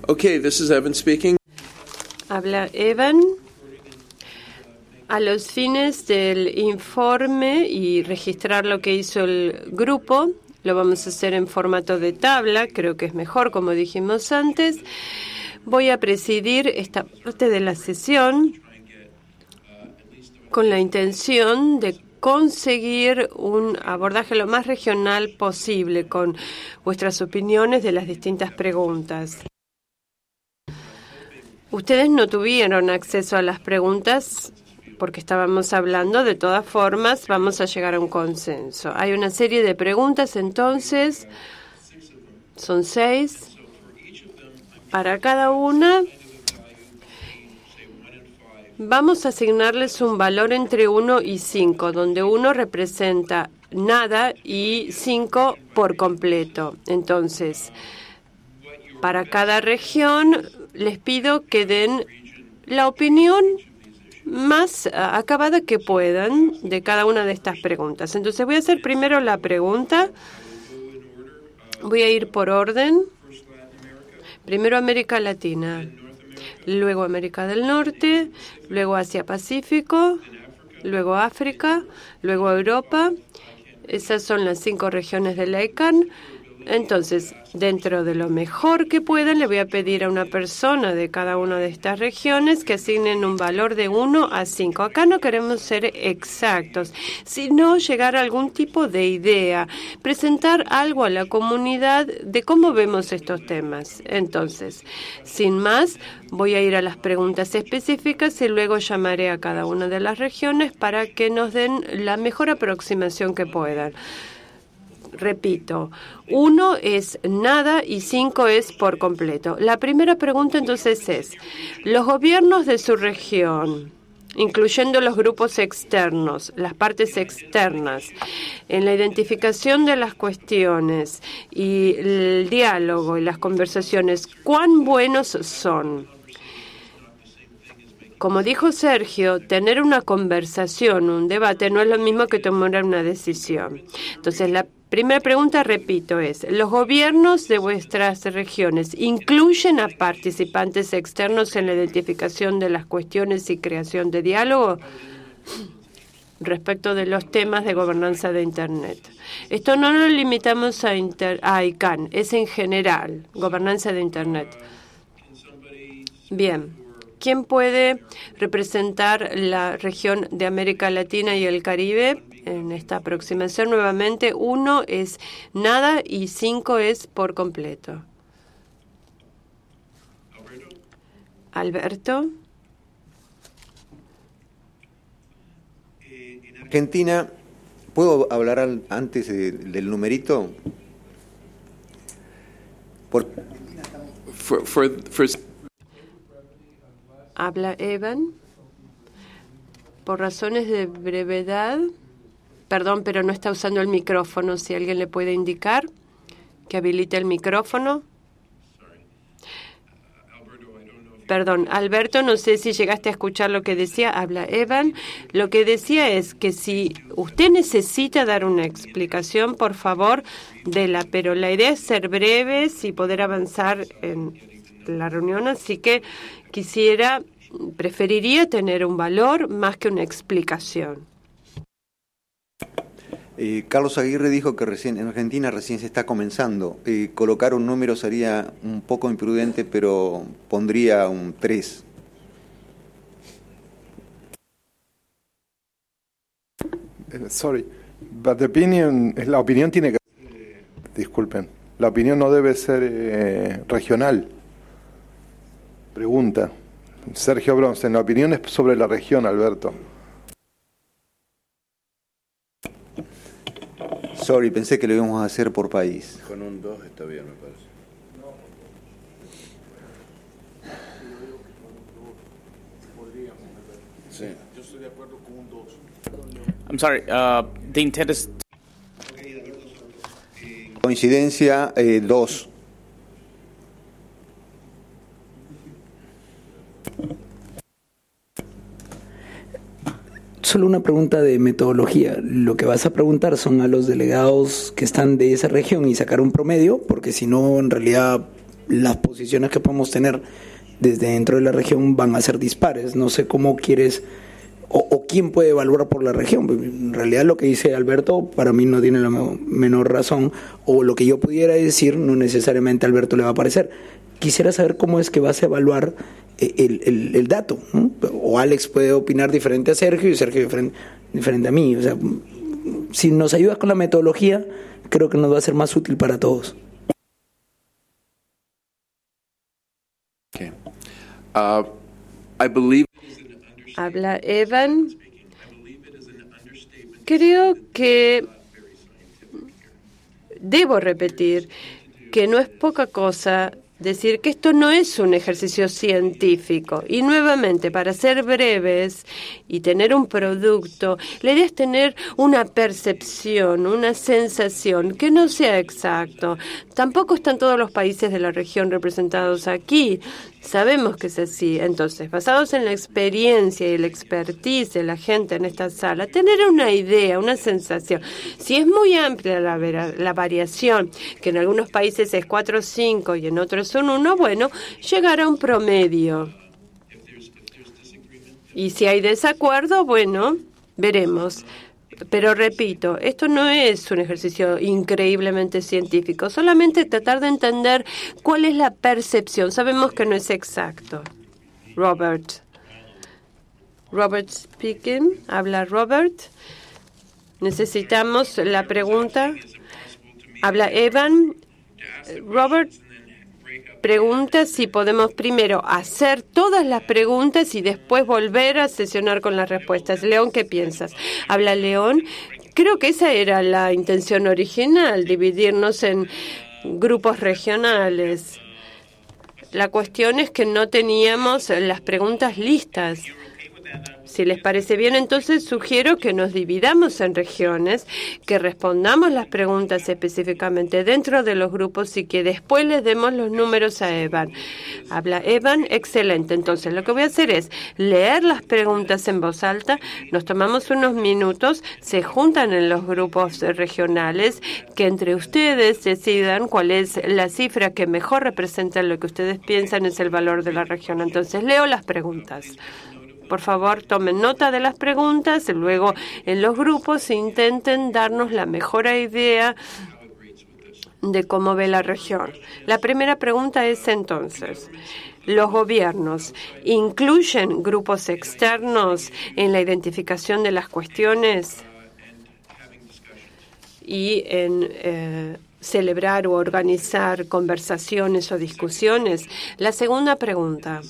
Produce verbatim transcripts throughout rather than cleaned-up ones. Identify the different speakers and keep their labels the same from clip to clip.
Speaker 1: Okay, this is Evan speaking.
Speaker 2: Habla Evan. A los fines del informe y registrar lo que hizo el grupo, lo vamos a hacer en formato de tabla, creo que es mejor, como dijimos antes. Voy a presidir esta parte de la sesión con la intención de conseguir un abordaje lo más regional posible con vuestras opiniones de las distintas preguntas. Ustedes no tuvieron acceso a las preguntas porque estábamos hablando. De todas formas, vamos a llegar a un consenso. Hay una serie de preguntas, entonces, son seis. Para cada una, vamos a asignarles un valor entre uno y cinco, donde uno representa nada y cinco por completo. Entonces, para cada región, les pido que den la opinión más acabada que puedan de cada una de estas preguntas. Entonces voy a hacer primero la pregunta. Voy a ir por orden. Primero América Latina, luego América del Norte, luego Asia-Pacífico, luego África, luego Europa. Esas son las cinco regiones de la I C A N. Entonces, dentro de lo mejor que puedan, le voy a pedir a una persona de cada una de estas regiones que asignen un valor de uno a cinco. Acá no queremos ser exactos, sino llegar a algún tipo de idea, presentar algo a la comunidad de cómo vemos estos temas. Entonces, sin más, voy a ir a las preguntas específicas y luego llamaré a cada una de las regiones para que nos den la mejor aproximación que puedan. Repito, uno es nada y cinco es por completo. La primera pregunta entonces es, los gobiernos de su región, incluyendo los grupos externos, las partes externas, en la identificación de las cuestiones y el diálogo y las conversaciones, ¿cuán buenos son? Como dijo Sergio, tener una conversación, un debate, no es lo mismo que tomar una decisión. Entonces, la primera pregunta, repito, es, ¿los gobiernos de vuestras regiones incluyen a participantes externos en la identificación de las cuestiones y creación de diálogo respecto de los temas de gobernanza de Internet? Esto no lo limitamos a, inter, a I C A N, es en general, gobernanza de Internet. Bien. ¿Quién puede representar la región de América Latina y el Caribe en esta aproximación? Nuevamente, uno es nada y cinco es por completo. Alberto.
Speaker 3: En Argentina, ¿puedo hablar al, antes de, del numerito? Por...
Speaker 1: For, for, for...
Speaker 2: Habla Evan. Por razones de brevedad, perdón, pero no está usando el micrófono. Si alguien le puede indicar que habilite el micrófono. Perdón, Alberto, no sé si llegaste a escuchar lo que decía. Habla Evan. Lo que decía es que si usted necesita dar una explicación, por favor, déla. Pero la idea es ser breves y poder avanzar en la reunión, así que quisiera, preferiría tener un valor más que una explicación.
Speaker 3: Eh, Carlos Aguirre dijo que recién en Argentina recién se está comenzando. Eh, colocar un número sería un poco imprudente, pero pondría un tres.
Speaker 4: Uh, sorry, but the opinion, la opinión tiene que... Disculpen, la opinión no debe ser eh, regional. Pregunta. Sergio Bronce, la opinión es sobre la región, Alberto.
Speaker 3: Sorry, pensé que lo íbamos a hacer por país.
Speaker 5: Con un dos está bien, me parece. Sí. Yo estoy de acuerdo con un dos.
Speaker 6: I'm sorry, uh, the intent is...
Speaker 3: Coincidencia, eh, dos.
Speaker 7: Solo una pregunta de metodología. Lo que vas a preguntar son a los delegados que están de esa región y sacar un promedio, porque si no, en realidad las posiciones que podemos tener desde dentro de la región van a ser dispares. No sé cómo quieres o, o quién puede evaluar por la región. En realidad lo que dice Alberto para mí no tiene la menor razón, o lo que yo pudiera decir no necesariamente a Alberto le va a parecer. Quisiera saber cómo es que vas a evaluar el, el, el dato, ¿no? O Alex puede opinar diferente a Sergio y Sergio diferente, diferente a mí. O sea, si nos ayudas con la metodología, creo que nos va a ser más útil para todos.
Speaker 1: Okay. Uh, I believe...
Speaker 2: Habla Evan. Creo que debo repetir que no es poca cosa decir que esto no es un ejercicio científico. Y nuevamente, para ser breves y tener un producto, la idea es tener una percepción, una sensación que no sea exacto. Tampoco están todos los países de la región representados aquí. Sabemos que es así. Entonces, basados en la experiencia y la expertise de la gente en esta sala, tener una idea, una sensación. Si es muy amplia la, la variación, que en algunos países es cuatro o cinco y en otros son uno, bueno, llegar a un promedio. Y si hay desacuerdo, bueno, veremos. Pero repito, esto no es un ejercicio increíblemente científico, solamente tratar de entender cuál es la percepción. Sabemos que no es exacto. Robert. Robert speaking. Habla Robert. Necesitamos la pregunta. Habla Evan. Robert pregunta si podemos primero hacer todas las preguntas y después volver a sesionar con las respuestas. León, ¿qué piensas? Habla León. Creo que esa era la intención original, dividirnos en grupos regionales. La cuestión es que no teníamos las preguntas listas. Si les parece bien, entonces sugiero que nos dividamos en regiones, que respondamos las preguntas específicamente dentro de los grupos y que después les demos los números a Evan. Habla Evan, excelente. Entonces, lo que voy a hacer es leer las preguntas en voz alta, nos tomamos unos minutos, se juntan en los grupos regionales, que entre ustedes decidan cuál es la cifra que mejor representa lo que ustedes piensan es el valor de la región. Entonces, leo las preguntas. Por favor, tomen nota de las preguntas y luego en los grupos intenten darnos la mejor idea de cómo ve la región. La primera pregunta es entonces, ¿los gobiernos incluyen grupos externos en la identificación de las cuestiones y en eh, celebrar o organizar conversaciones o discusiones? La segunda pregunta.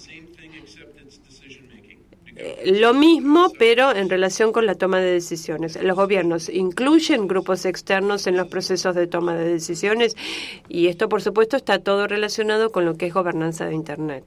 Speaker 2: Lo mismo, pero en relación con la toma de decisiones. Los gobiernos incluyen grupos externos en los procesos de toma de decisiones y esto, por supuesto, está todo relacionado con lo que es gobernanza de Internet.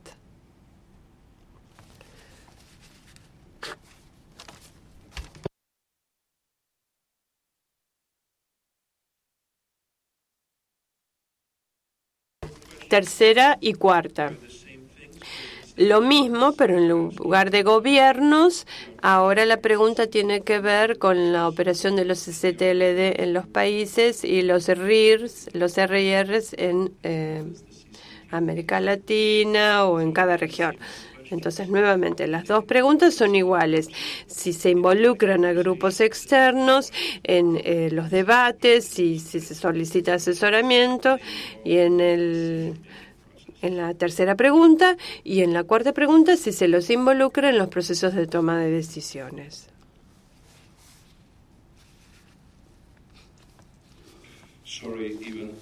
Speaker 2: Tercera y cuarta. Lo mismo, pero en lugar de gobiernos, ahora la pregunta tiene que ver con la operación de los C T L D en los países y los R I Rs, los R I Rs en eh, América Latina o en cada región. Entonces, nuevamente, las dos preguntas son iguales. Si se involucran a grupos externos en eh, los debates, si, si se solicita asesoramiento y en el... En la tercera pregunta y en la cuarta pregunta, si se los involucra en los procesos de toma de decisiones.
Speaker 5: Sorry, Evan.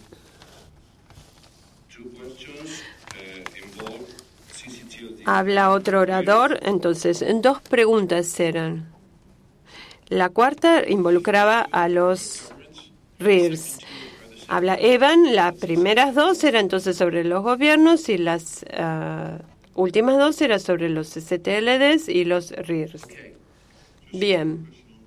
Speaker 5: Two questions uh, involve C C T L D.
Speaker 2: Habla otro orador. Entonces, dos preguntas eran. La cuarta involucraba a los R I Rs. Habla Evan, las primeras dos eran entonces sobre los gobiernos y las uh, últimas dos eran sobre los C T L Ds y los R I Rs. Bien.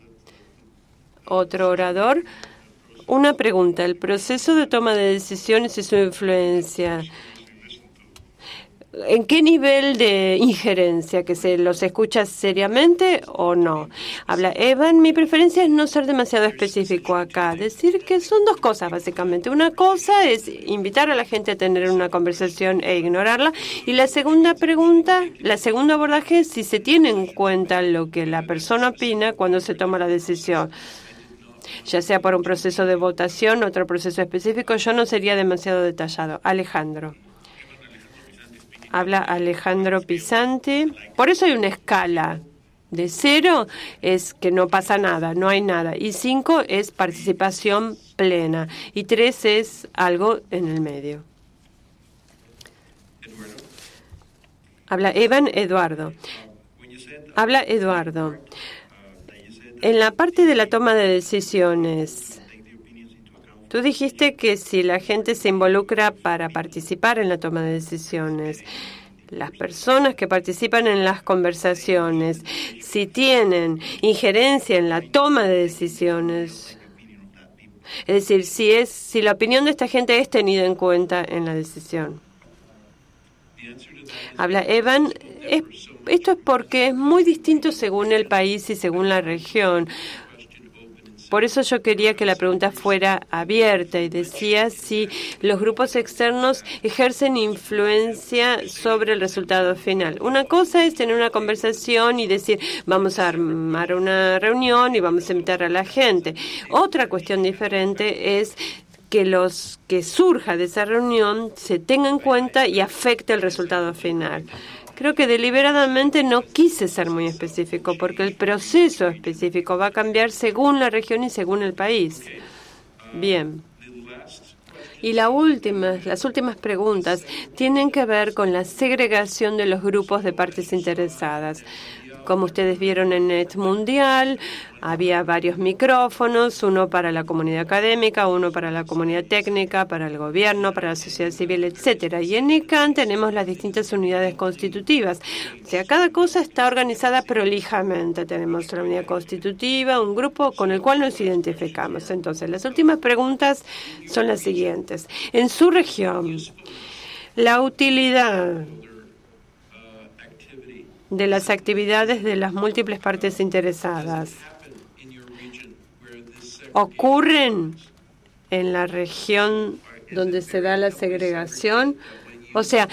Speaker 2: Otro orador. Una pregunta. El proceso de toma de decisiones y su influencia. ¿En qué nivel de injerencia? ¿Que se los escucha seriamente o no? Habla Evan, mi preferencia es no ser demasiado específico acá. Decir que son dos cosas, básicamente. Una cosa es invitar a la gente a tener una conversación e ignorarla. Y la segunda pregunta, la segundo abordaje es si se tiene en cuenta lo que la persona opina cuando se toma la decisión. Ya sea por un proceso de votación, otro proceso específico, yo no sería demasiado detallado. Alejandro. Habla Alejandro Pisanti. Por eso hay una escala. De cero es que no pasa nada, no hay nada. Y cinco es participación plena. Y tres es algo en el medio. Habla Evan Eduardo. Habla Eduardo. En la parte de la toma de decisiones, tú dijiste que si la gente se involucra para participar en la toma de decisiones, las personas que participan en las conversaciones, si tienen injerencia en la toma de decisiones, es decir, si es si la opinión de esta gente es tenida en cuenta en la decisión. Habla Evan, es, esto es porque es muy distinto según el país y según la región. Por eso yo quería que la pregunta fuera abierta y decía si los grupos externos ejercen influencia sobre el resultado final. Una cosa es tener una conversación y decir, vamos a armar una reunión y vamos a invitar a la gente. Otra cuestión diferente es que los que surja de esa reunión se tenga en cuenta y afecte el resultado final. Creo que deliberadamente no quise ser muy específico porque el proceso específico va a cambiar según la región y según el país. Bien. Y la última, las últimas preguntas tienen que ver con la segregación de los grupos de partes interesadas. Como ustedes vieron en Net Mundial, había varios micrófonos, uno para la comunidad académica, uno para la comunidad técnica, para el gobierno, para la sociedad civil, etcétera. Y en I C A N tenemos las distintas unidades constitutivas. O sea, cada cosa está organizada prolijamente. Tenemos la unidad constitutiva, un grupo con el cual nos identificamos. Entonces, las últimas preguntas son las siguientes. En su región, la utilidad de las actividades de las múltiples partes interesadas ocurren en la región donde se da la segregación. O sea,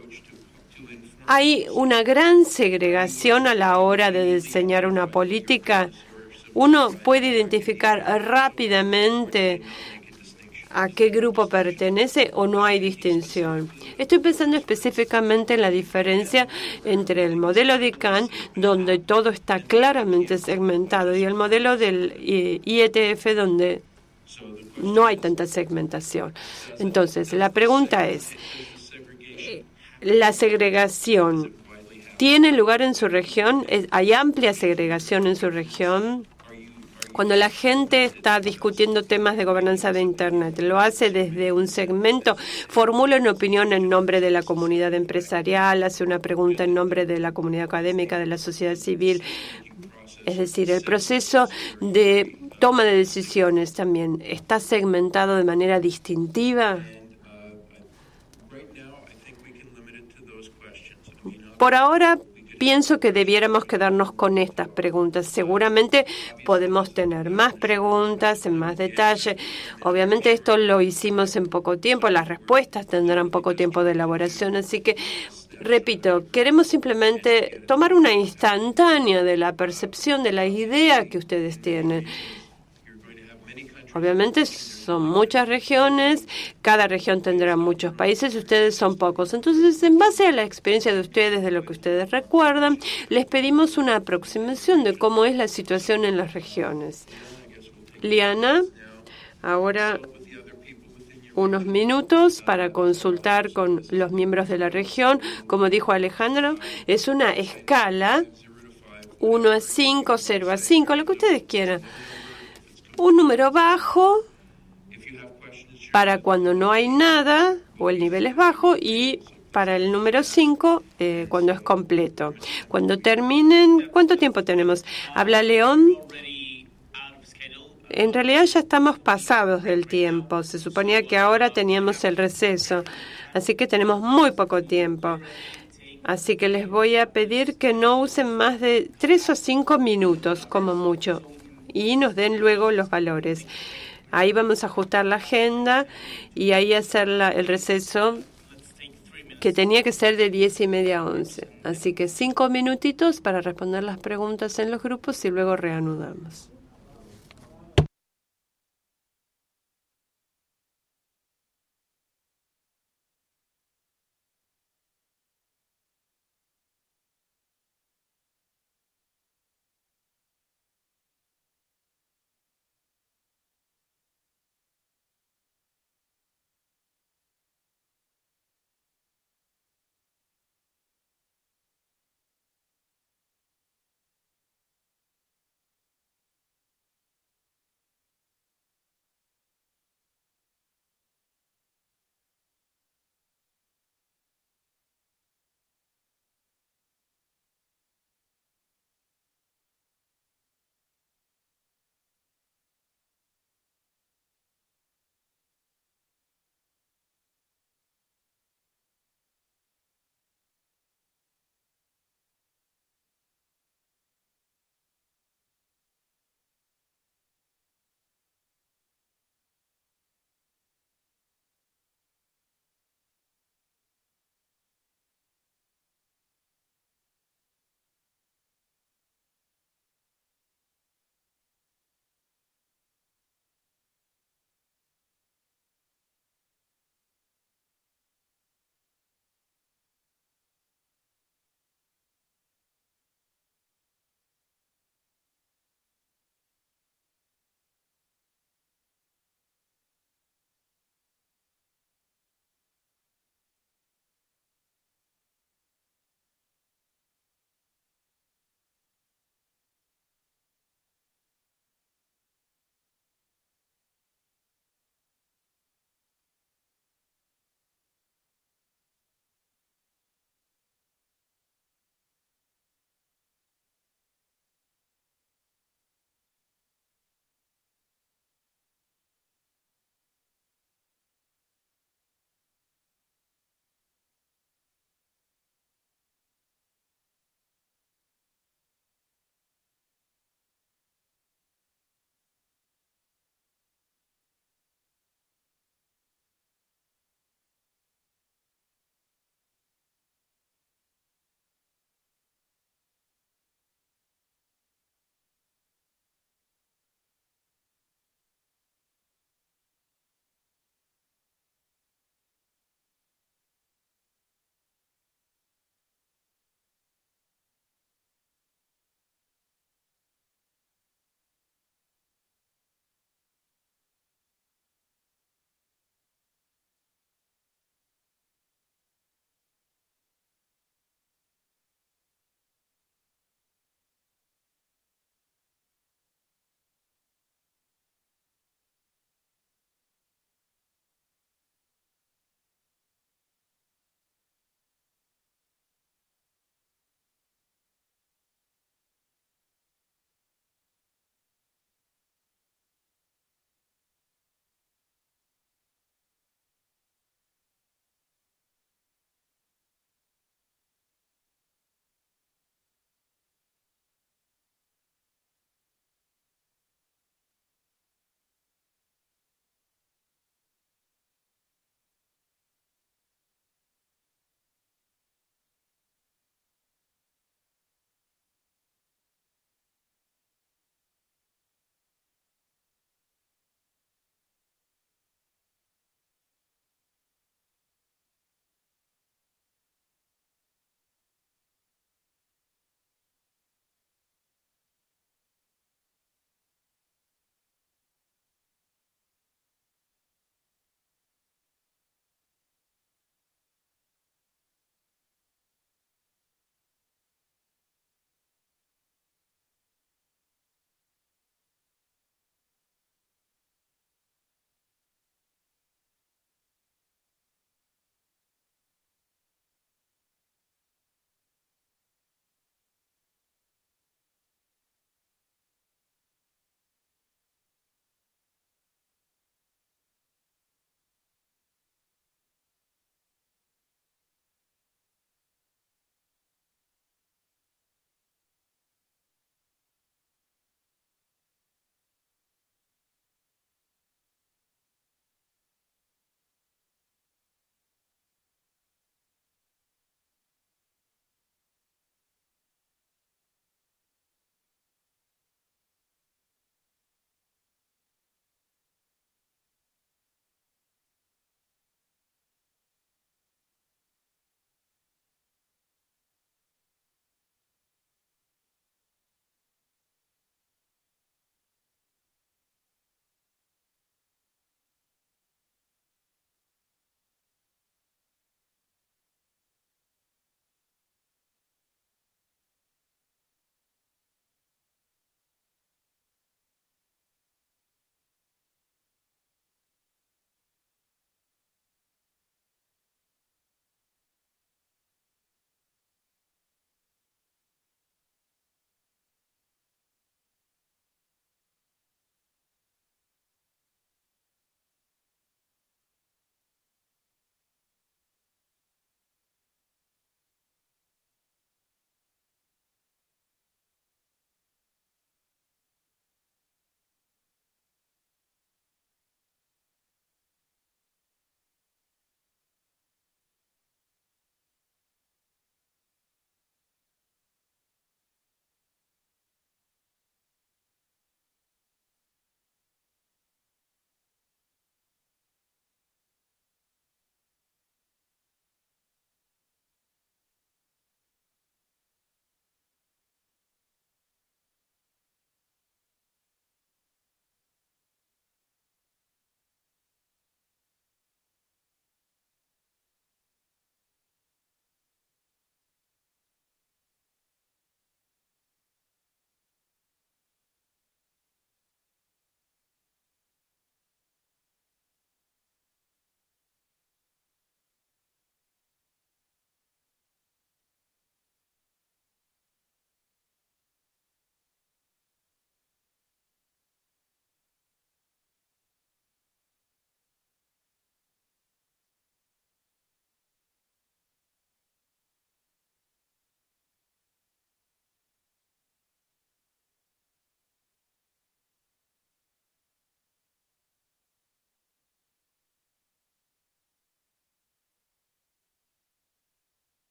Speaker 2: hay una gran segregación a la hora de diseñar una política. Uno puede identificar rápidamente a qué grupo pertenece o no hay distinción. Estoy pensando específicamente en la diferencia entre el modelo de I C A N, donde todo está claramente segmentado, y el modelo del I E T F, donde no hay tanta segmentación. Entonces, la pregunta es, ¿la segregación tiene lugar en su región? ¿Hay amplia segregación en su región? Cuando la gente está discutiendo temas de gobernanza de Internet, lo hace desde un segmento, formula una opinión en nombre de la comunidad empresarial, hace una pregunta en nombre de la comunidad académica, de la sociedad civil. Es decir, el proceso de toma de decisiones también está segmentado de manera distintiva. Por ahora, pienso que debiéramos quedarnos con estas preguntas. Seguramente podemos tener más preguntas en más detalle. Obviamente esto lo hicimos en poco tiempo. Las respuestas tendrán poco tiempo de elaboración. Así que, repito, queremos simplemente tomar una instantánea de la percepción de la idea que ustedes tienen. Obviamente son muchas regiones, cada región tendrá muchos países, ustedes son pocos. Entonces, en base a la experiencia de ustedes, de lo que ustedes recuerdan, les pedimos una aproximación de cómo es la situación en las regiones. Liana, ahora unos minutos para consultar con los miembros de la región. Como dijo Alejandro, es una escala uno a cinco, cero a cinco, lo que ustedes quieran. Un número bajo para cuando no hay nada o el nivel es bajo, y para el número cinco eh, cuando es completo. Cuando terminen, ¿cuánto tiempo tenemos? Habla León. En realidad ya estamos pasados del tiempo. Se suponía que ahora teníamos el receso. Así que tenemos muy poco tiempo. Así que les voy a pedir que no usen más de tres o cinco minutos, como mucho, y nos den luego los valores. Ahí vamos a ajustar la agenda y ahí hacer la, el receso que tenía que ser de diez y media a once. Así que cinco minutitos para responder las preguntas en los grupos y luego reanudamos.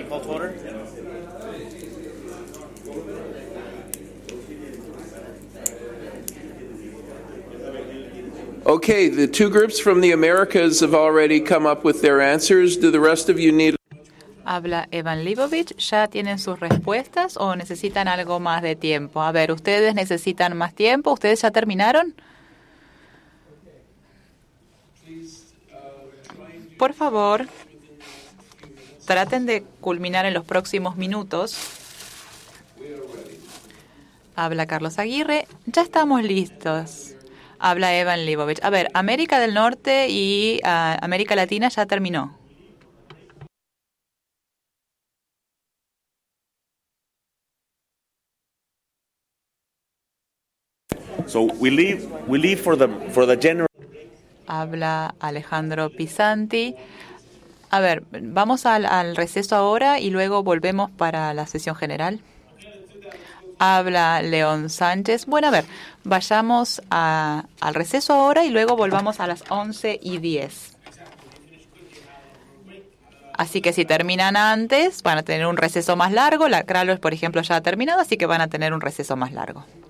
Speaker 6: call to order.
Speaker 1: Okay, the two groups from the Americas have already come up with their answers. Do the rest of you need?
Speaker 8: Habla Evan Leibovich. ¿Ya tienen sus respuestas o necesitan algo más de tiempo? A ver, ¿ustedes necesitan más tiempo? ¿Ustedes ya terminaron? Por favor, traten de culminar en los próximos minutos. Habla Carlos Aguirre. Ya estamos listos. Habla Evan Leibovich. A ver, América del Norte y uh, América Latina ya terminó.
Speaker 9: So we leave we leave for the for the general.
Speaker 8: Habla Alejandro Pisanti. A ver, vamos al, al receso ahora y luego volvemos para la sesión general. Habla León Sánchez. Bueno, a ver, vayamos a, al receso ahora y luego volvamos a las once y diez. Así que si terminan antes, van a tener un receso más largo. La Krallos, por ejemplo, ya ha terminado, así que van a tener un receso más largo.